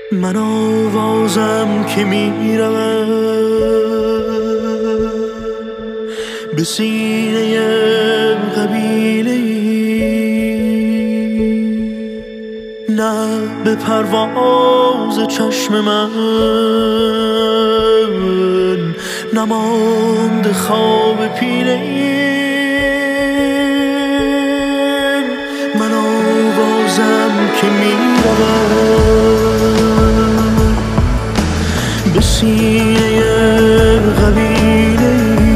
من آوازم که میرود به سینه قبیله نه به پرواز چشم من نماند خواب پیله من آوازم که میرود به سینه قبیله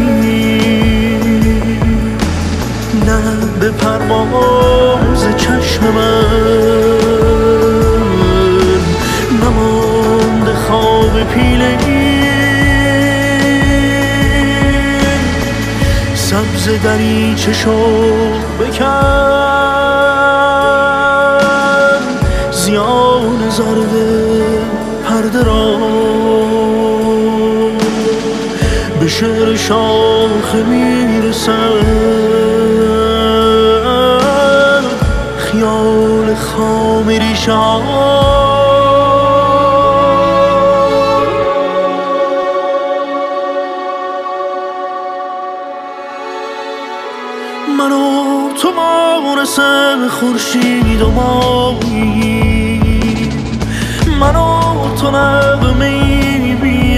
نه به پرواز چشم من نماند خواب پیله سبز دریچه شد بکن زیان زرد پرده را به شعر شاخه میرسد خیال خام ریشه ها من و تو مانس خورشید و مایی من و تو نغمه‌ای بی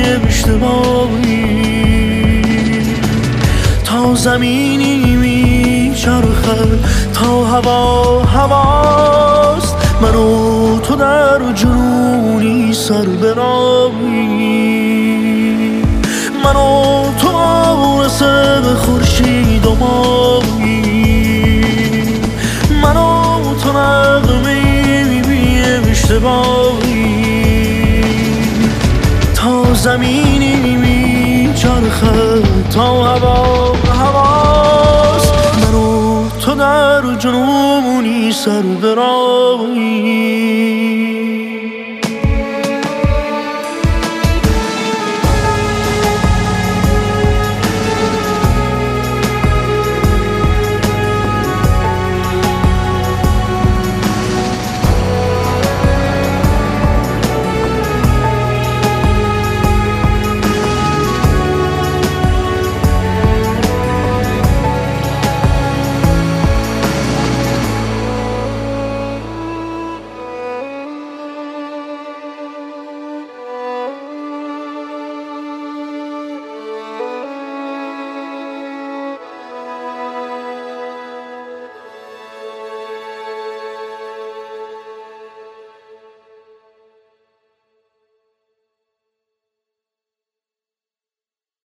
اشتباهی تا زمینی میچرخد تا هوا هواست من و تو در جنونی سر برایی من و تو مانس خورشید و مایی من و تو نغمه‌ای بی اشتباهی تا زمینی میچرخد تا هوا